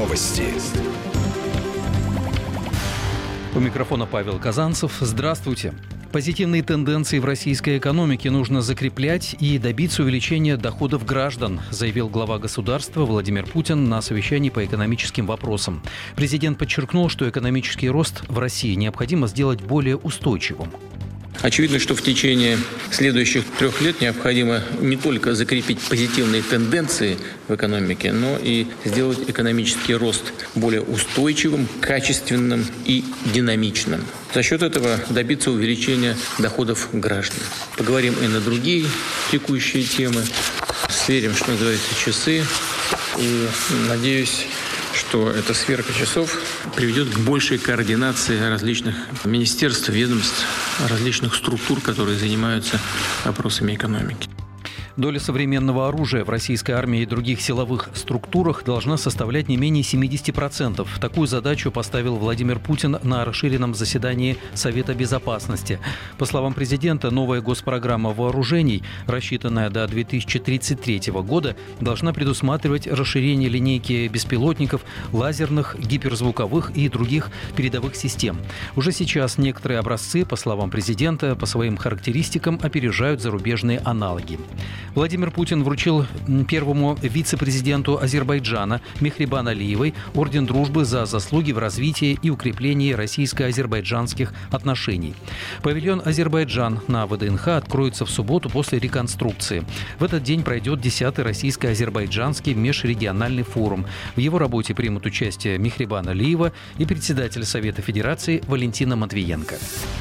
Новости. У микрофона Павел Казанцев. Здравствуйте. Позитивные тенденции в российской экономике нужно закреплять и добиться увеличения доходов граждан, заявил глава государства Владимир Путин на совещании по экономическим вопросам. Президент подчеркнул, что экономический рост в России необходимо сделать более устойчивым. Очевидно, что в течение следующих 3 лет необходимо не только закрепить позитивные тенденции в экономике, но и сделать экономический рост более устойчивым, качественным и динамичным. За счет этого добиться увеличения доходов граждан. Поговорим и на другие текущие темы, сверим, что называется, часы, и надеюсь, что эта сверка часов приведет к большей координации различных министерств, ведомств, различных структур, которые занимаются вопросами экономики. Доля современного оружия в российской армии и других силовых структурах должна составлять не менее 70%. Такую задачу поставил Владимир Путин на расширенном заседании Совета Безопасности. По словам президента, новая госпрограмма вооружений, рассчитанная до 2033 года, должна предусматривать расширение линейки беспилотников, лазерных, гиперзвуковых и других передовых систем. Уже сейчас некоторые образцы, по словам президента, по своим характеристикам опережают зарубежные аналоги. Владимир Путин вручил первому вице-президенту Азербайджана Мехрибан Алиевой орден дружбы за заслуги в развитии и укреплении российско-азербайджанских отношений. Павильон «Азербайджан» на ВДНХ откроется в субботу после реконструкции. В этот день пройдет 10-й российско-азербайджанский межрегиональный форум. В его работе примут участие Мехрибан Алиева и председатель Совета Федерации Валентина Матвиенко.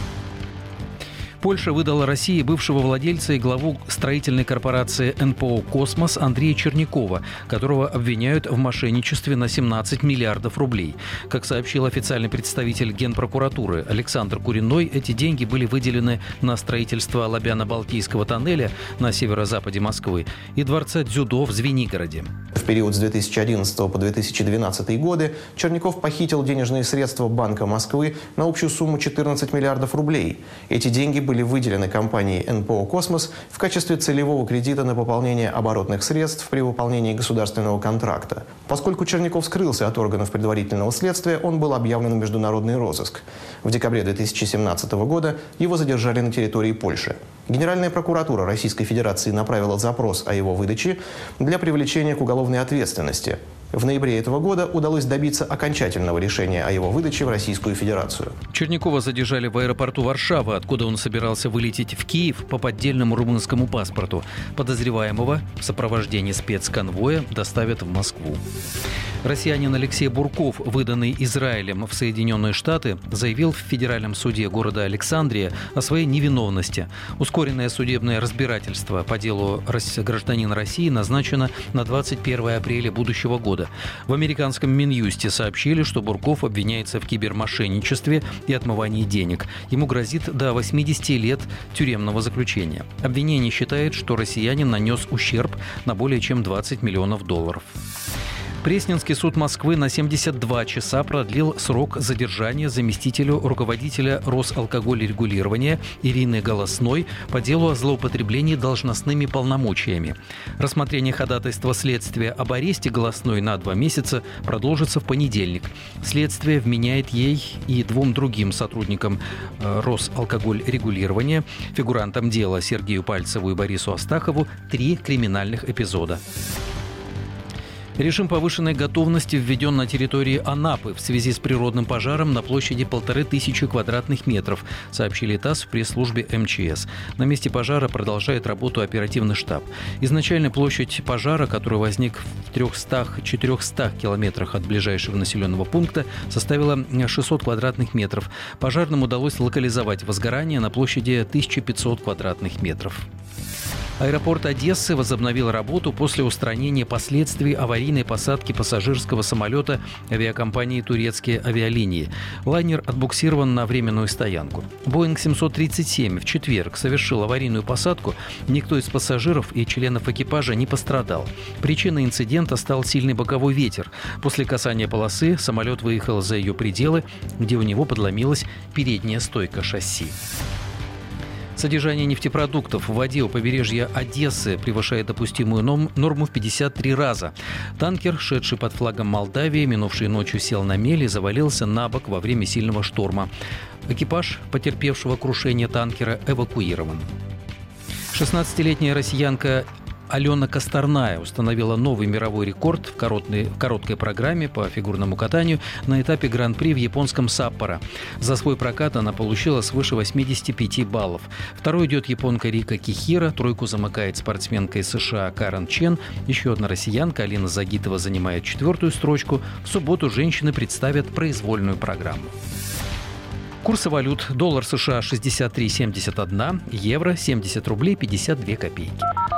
Польша выдала России бывшего владельца и главу строительной корпорации НПО «Космос» Андрея Чернякова, которого обвиняют в мошенничестве на 17 миллиардов рублей. Как сообщил официальный представитель Генпрокуратуры Александр Куриной, эти деньги были выделены на строительство Лабяно-Балтийского тоннеля на северо-западе Москвы и дворца дзюдо в Звенигороде. В период с 2011 по 2012 годы Черняков похитил денежные средства Банка Москвы на общую сумму 14 миллиардов рублей. Эти деньги были выделены компанией НПО «Космос» в качестве целевого кредита на пополнение оборотных средств при выполнении государственного контракта. Поскольку Черняков скрылся от органов предварительного следствия, он был объявлен в международный розыск. В декабре 2017 года его задержали на территории Польши. Генеральная прокуратура Российской Федерации направила запрос о его выдаче для привлечения к уголовной ответственности. В ноябре этого года удалось добиться окончательного решения о его выдаче в Российскую Федерацию. Чернякова задержали в аэропорту Варшавы, откуда он собирался вылететь в Киев по поддельному румынскому паспорту. Подозреваемого в сопровождении спецконвоя доставят в Москву. Россиянин Алексей Бурков, выданный Израилем в Соединенные Штаты, заявил в федеральном суде города Александрия о своей невиновности. Ускоренное судебное разбирательство по делу гражданина России назначено на 21 апреля будущего года. В американском Минюсте сообщили, что Бурков обвиняется в кибермошенничестве и отмывании денег. Ему грозит до 80 лет тюремного заключения. Обвинение считает, что россиянин нанес ущерб на более чем 20 миллионов долларов. Пресненский суд Москвы на 72 часа продлил срок задержания заместителю руководителя Росалкогольрегулирования Ирины Голосной по делу о злоупотреблении должностными полномочиями. Рассмотрение ходатайства следствия об аресте Голосной на 2 месяца продолжится в понедельник. Следствие вменяет ей и 2 другим сотрудникам Росалкогольрегулирования, фигурантам дела Сергею Пальцеву и Борису Астахову, 3 криминальных эпизода. Режим повышенной готовности введен на территории Анапы в связи с природным пожаром на площади 1500 квадратных метров, сообщили ТАСС в пресс-службе МЧС. На месте пожара продолжает работу оперативный штаб. Изначально площадь пожара, который возник в 300-400 километрах от ближайшего населенного пункта, составила 600 квадратных метров. Пожарным удалось локализовать возгорание на площади 1500 квадратных метров. Аэропорт Одессы возобновил работу после устранения последствий аварийной посадки пассажирского самолета авиакомпании «Турецкие авиалинии». Лайнер отбуксирован на временную стоянку. Боинг 737 в четверг совершил аварийную посадку. Никто из пассажиров и членов экипажа не пострадал. Причиной инцидента стал сильный боковой ветер. После касания полосы самолет выехал за ее пределы, где у него подломилась передняя стойка шасси. Содержание нефтепродуктов в воде у побережья Одессы превышает допустимую норму в 53 раза. Танкер, шедший под флагом Молдавии, минувшей ночью сел на мель и завалился на бок во время сильного шторма. Экипаж потерпевшего крушение танкера эвакуирован. 16-летняя россиянка Алена Косторная установила новый мировой рекорд в короткой программе по фигурному катанию на этапе Гран-при в японском Саппоро. За свой прокат она получила свыше 85 баллов. Второй идет японка Рика Кихира, тройку замыкает спортсменка из США Карен Чен. Еще одна россиянка Алина Загитова занимает 4-ю строчку. В субботу женщины представят произвольную программу. Курсы валют: доллар США 63,71, евро 70 рублей 52 копейки.